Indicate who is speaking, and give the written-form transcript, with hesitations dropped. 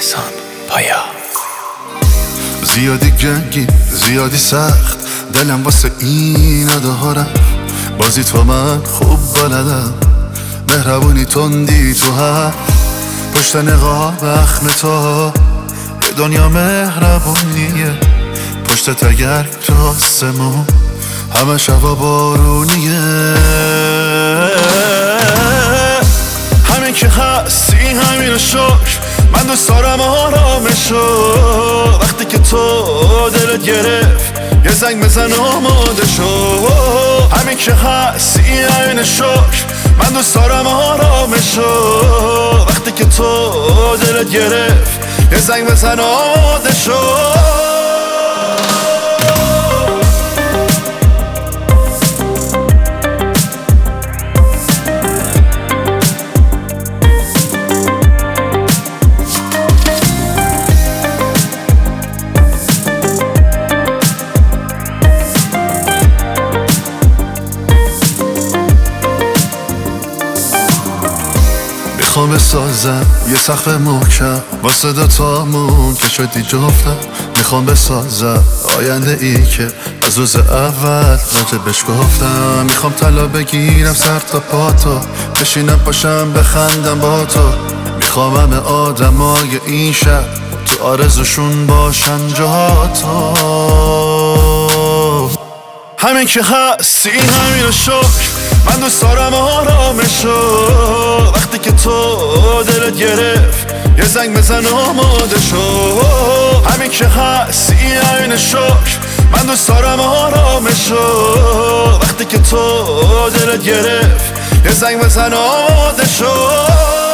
Speaker 1: احسان پایا.
Speaker 2: زیادی گنگی زیادی سخت دلم واسه اینا دارم، بازی تو من خوب بلدم، مهربونی تندی تو هم پشت نقاب اخم تو یه دنیا مهربونیه، پشت تگرگ تو آسمون همه شبا بارونیه. همین که هستی همین شکر، من دوست دارم آرامشو، وقتی که تو دلت گرفت یه زنگ بزن آماده شو. همین که هستی همین شکر، من دوست دارم آرامشو، وقتی که تو دلت گرفت یه زنگ بزن آماده شو. میخوام بسازم یه سقف محکم واسه دوتامون که شدی جفتم، میخوام بسازم آینده ای که از روز اول راجبش گفتم، میخوام طلا بگیرم سر تا پاتو، بشینم پاشم بخندم با تو، میخوام همه آدمای این شهر تو آرزوشون باشن جهاتو. همین که هستی همین شکر، من دوست دارم آرامشو، وقتی که تو دلت گرفت یه زنگ بزن آماده شو. همین که هستی همین شکر، من دوست دارم آرامشو، وقتی که تو دلت گرفت یه زنگ بزن آماده شو.